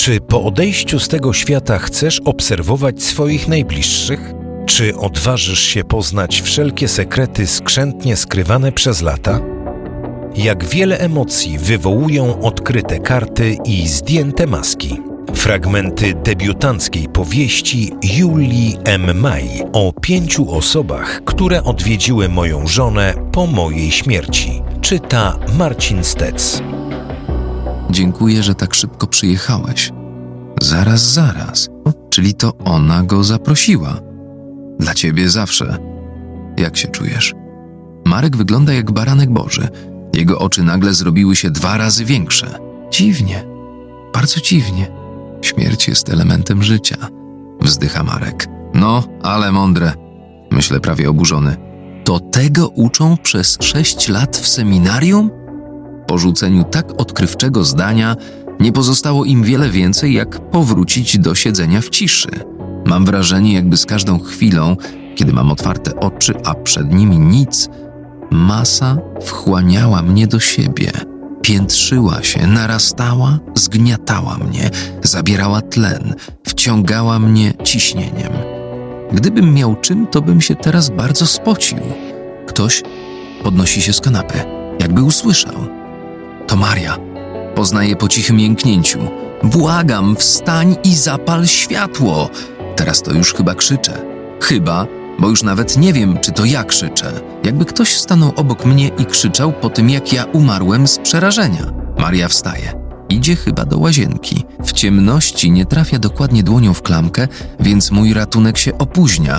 Czy po odejściu z tego świata chcesz obserwować swoich najbliższych? Czy odważysz się poznać wszelkie sekrety skrzętnie skrywane przez lata? Jak wiele emocji wywołują odkryte karty i zdjęte maski. Fragmenty debiutanckiej powieści Julii M. Maj o 5 osobach, które odwiedziły moją żonę po mojej śmierci. Czyta Marcin Stec. Dziękuję, że tak szybko przyjechałeś. Zaraz. Czyli to ona go zaprosiła. Dla ciebie zawsze. Jak się czujesz? Marek wygląda jak baranek Boży. Jego oczy nagle zrobiły się 2 razy większe. Dziwnie. Bardzo dziwnie. Śmierć jest elementem życia. Wzdycha Marek. No, ale mądre. Myślę prawie oburzony. To tego uczą przez 6 lat w seminarium? Po rzuceniu tak odkrywczego zdania nie pozostało im wiele więcej, jak powrócić do siedzenia w ciszy. Mam wrażenie, jakby z każdą chwilą, kiedy mam otwarte oczy, a przed nimi nic, masa wchłaniała mnie do siebie. Piętrzyła się, narastała, zgniatała mnie, zabierała tlen, wciągała mnie ciśnieniem. Gdybym miał czym, to bym się teraz bardzo spocił. Ktoś podnosi się z kanapy, jakby usłyszał. To Maria. Poznaję po cichym jęknięciu. Błagam, wstań i zapal światło. Teraz to już chyba krzyczę. Bo już nawet nie wiem, czy to ja krzyczę. Jakby ktoś stanął obok mnie i krzyczał po tym, jak ja umarłem z przerażenia. Maria wstaje. Idzie chyba do łazienki. W ciemności nie trafia dokładnie dłonią w klamkę, więc mój ratunek się opóźnia.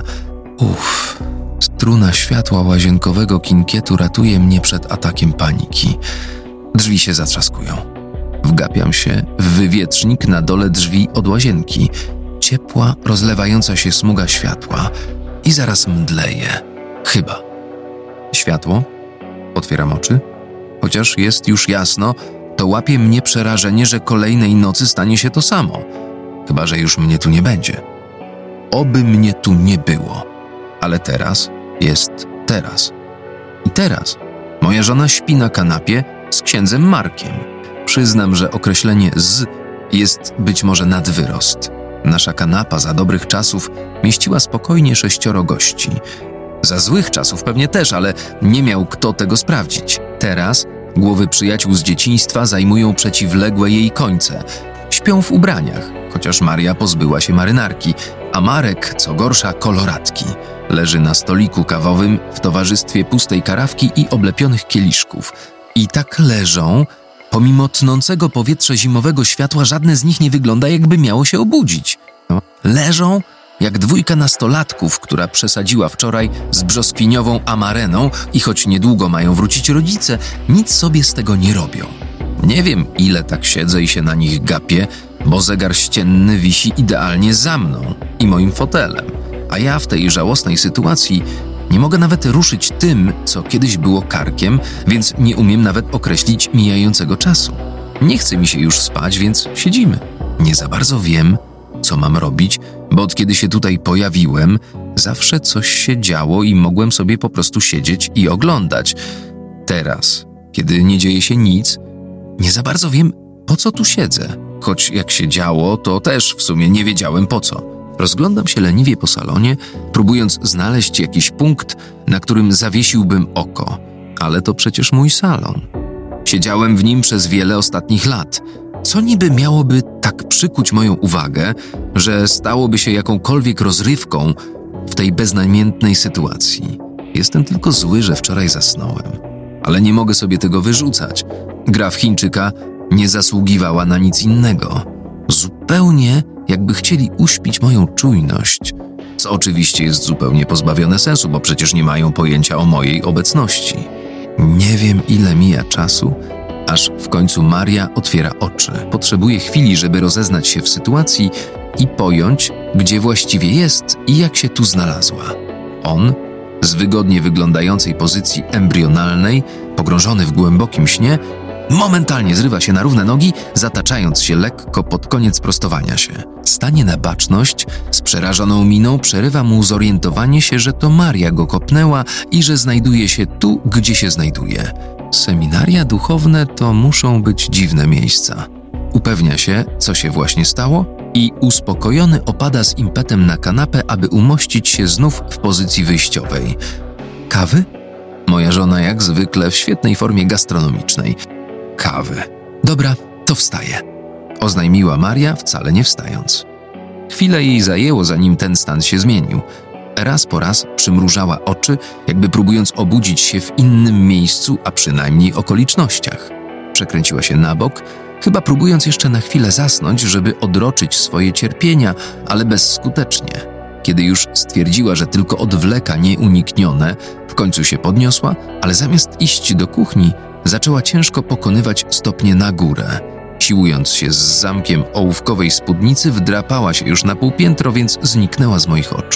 Struna światła łazienkowego kinkietu ratuje mnie przed atakiem paniki. Drzwi się zatrzaskują. Wgapiam się w wywietrznik na dole drzwi od łazienki. Ciepła, rozlewająca się smuga światła. I zaraz mdleję. Chyba. Światło? Otwieram oczy. Chociaż jest już jasno, to łapie mnie przerażenie, że kolejnej nocy stanie się to samo. Chyba że już mnie tu nie będzie. Oby mnie tu nie było. Ale teraz jest teraz. I teraz moja żona śpi na kanapie z księdzem Markiem. Przyznam, że określenie z jest być może nadwyrost. Nasza kanapa za dobrych czasów mieściła spokojnie 6 gości. Za złych czasów pewnie też, ale nie miał kto tego sprawdzić. Teraz głowy przyjaciół z dzieciństwa zajmują przeciwległe jej końce. Śpią w ubraniach, chociaż Maria pozbyła się marynarki, a Marek, co gorsza, koloratki. Leży na stoliku kawowym w towarzystwie pustej karawki i oblepionych kieliszków. I tak leżą. Pomimo tnącego powietrze zimowego światła żadne z nich nie wygląda, jakby miało się obudzić. Leżą jak 2 nastolatków, która przesadziła wczoraj z brzoskwiniową amareną i choć niedługo mają wrócić rodzice, nic sobie z tego nie robią. Nie wiem, ile tak siedzę i się na nich gapię, bo zegar ścienny wisi idealnie za mną i moim fotelem, a ja w tej żałosnej sytuacji nie mogę nawet ruszyć tym, co kiedyś było karkiem, więc nie umiem nawet określić mijającego czasu. Nie chce mi się już spać, więc siedzimy. Nie za bardzo wiem, co mam robić, bo od kiedy się tutaj pojawiłem, zawsze coś się działo i mogłem sobie po prostu siedzieć i oglądać. Teraz, kiedy nie dzieje się nic, nie za bardzo wiem, po co tu siedzę. Choć jak się działo, to też w sumie nie wiedziałem po co. Rozglądam się leniwie po salonie, próbując znaleźć jakiś punkt, na którym zawiesiłbym oko. Ale to przecież mój salon. Siedziałem w nim przez wiele ostatnich lat. Co niby miałoby tak przykuć moją uwagę, że stałoby się jakąkolwiek rozrywką w tej beznamiętnej sytuacji? Jestem tylko zły, że wczoraj zasnąłem. Ale nie mogę sobie tego wyrzucać. Gra w Chińczyka nie zasługiwała na nic innego. Zupełnie jakby chcieli uśpić moją czujność, co oczywiście jest zupełnie pozbawione sensu, bo przecież nie mają pojęcia o mojej obecności. Nie wiem, ile mija czasu, aż w końcu Maria otwiera oczy. Potrzebuje chwili, żeby rozeznać się w sytuacji i pojąć, gdzie właściwie jest i jak się tu znalazła. On, z wygodnie wyglądającej pozycji embrionalnej, pogrążony w głębokim śnie, momentalnie zrywa się na równe nogi, zataczając się lekko pod koniec prostowania się. Stanie na baczność, z przerażoną miną przerywa mu zorientowanie się, że to Maria go kopnęła i że znajduje się tu, gdzie się znajduje. Seminaria duchowne to muszą być dziwne miejsca. upewnia się, co się właśnie stało i uspokojony opada z impetem na kanapę, aby umościć się znów w pozycji wyjściowej. Kawy? Moja żona jak zwykle w świetnej formie gastronomicznej. Kawy. Dobra, to wstaję, oznajmiła Maria, wcale nie wstając. Chwilę jej zajęło, zanim ten stan się zmienił. Raz po raz przymrużała oczy, jakby próbując obudzić się w innym miejscu, a przynajmniej okolicznościach. Przekręciła się na bok, chyba próbując jeszcze na chwilę zasnąć, żeby odroczyć swoje cierpienia, ale bezskutecznie. Kiedy już stwierdziła, że tylko odwleka nieuniknione, w końcu się podniosła, ale zamiast iść do kuchni, zaczęła ciężko pokonywać stopnie na górę. Siłując się z zamkiem ołówkowej spódnicy, wdrapała się już na półpiętro, więc zniknęła z moich oczu.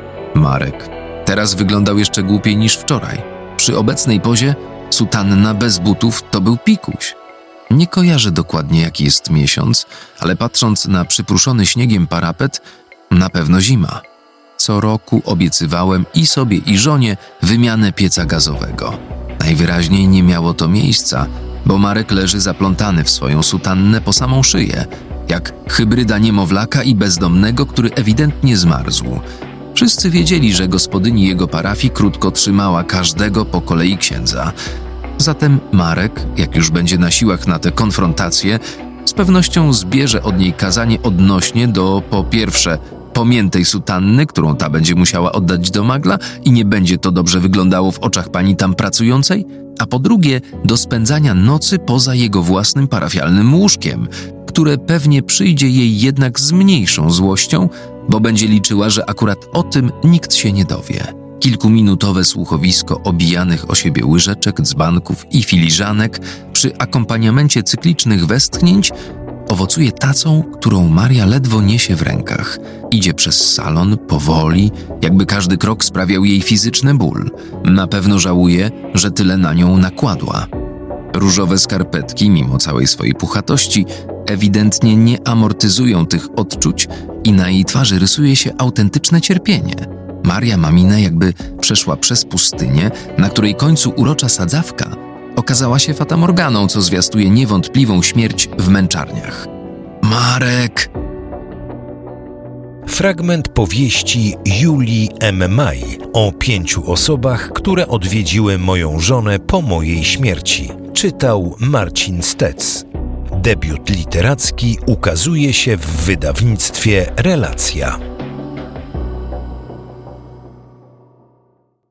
Marek teraz wyglądał jeszcze głupiej niż wczoraj. Przy obecnej pozie sutanna bez butów to był pikuś. Nie kojarzę dokładnie, jaki jest miesiąc, ale patrząc na przypruszony śniegiem parapet, na pewno zima. Co roku obiecywałem i sobie, i żonie wymianę pieca gazowego. Najwyraźniej nie miało to miejsca, bo Marek leży zaplątany w swoją sutannę po samą szyję, jak hybryda niemowlaka i bezdomnego, który ewidentnie zmarzł. Wszyscy wiedzieli, że gospodyni jego parafii krótko trzymała każdego po kolei księdza. Zatem Marek, jak już będzie na siłach na tę konfrontację, z pewnością zbierze od niej kazanie odnośnie do, po pierwsze, pomiętej sutanny, którą ta będzie musiała oddać do magla i nie będzie to dobrze wyglądało w oczach pani tam pracującej, a po drugie, do spędzania nocy poza jego własnym parafialnym łóżkiem, które pewnie przyjdzie jej jednak z mniejszą złością, bo będzie liczyła, że akurat o tym nikt się nie dowie. Kilkuminutowe słuchowisko obijanych o siebie łyżeczek, dzbanków i filiżanek przy akompaniamencie cyklicznych westchnięć owocuje tacą, którą Maria ledwo niesie w rękach. Idzie przez salon powoli, jakby każdy krok sprawiał jej fizyczny ból. Na pewno żałuje, że tyle na nią nakładła. Różowe skarpetki, mimo całej swojej puchatości, ewidentnie nie amortyzują tych odczuć i na jej twarzy rysuje się autentyczne cierpienie. Maria ma minę, jakby przeszła przez pustynię, na której końcu urocza sadzawka okazała się fatamorganą, co zwiastuje niewątpliwą śmierć w męczarniach. Marek! Fragment powieści Julii M. Maj o 5 osobach, które odwiedziły moją żonę po mojej śmierci. Czytał Marcin Stec. Debiut literacki ukazuje się w wydawnictwie Relacja.